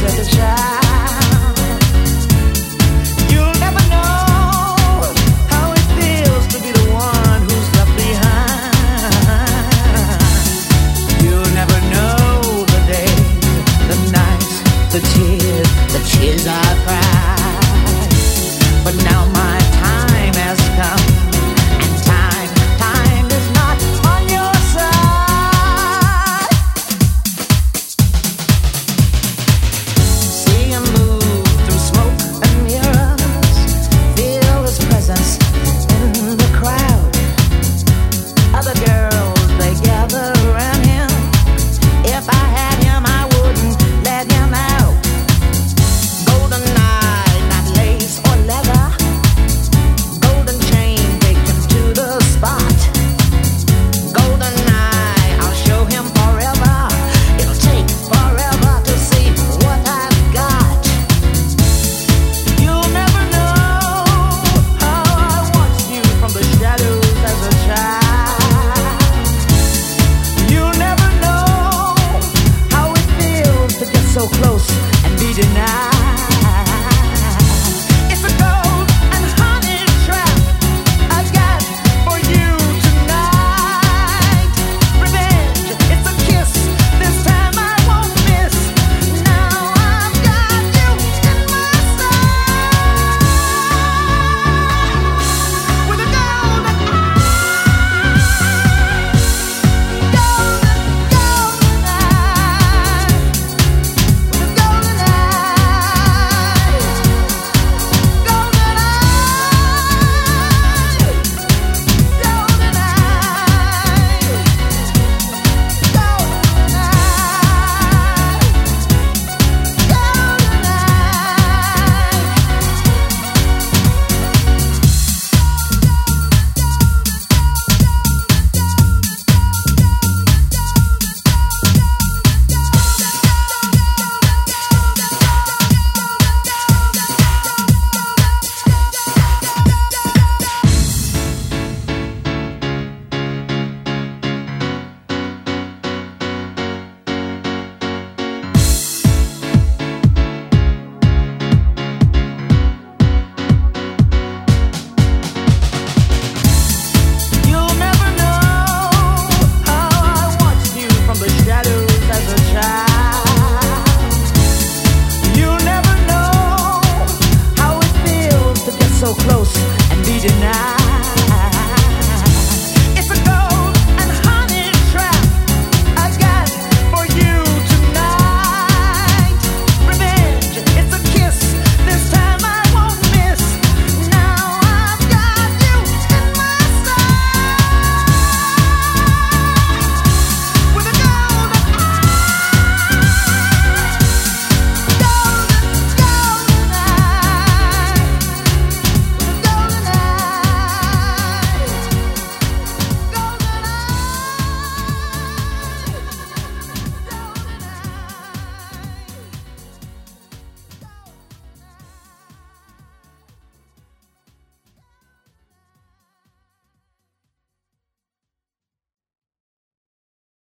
as a child. You'll never know how it feels to be the one who's left behind. You'll never know the days, the nights, the tears I cried. But now my time has come, and time is not on your side. See him move through smoke and mirrors, feel his presence in the crowd. Other girls, they gather around him. If I had him, I wouldn't let him out. Golden eye, not lace or leather. Golden chain, take him to the spot. Golden eye, I'll show him forever. It'll take forever to see what I've got. You'll never know how I watched you from the shadows as a child. You'll never know how it feels to get so close and be denied. It's a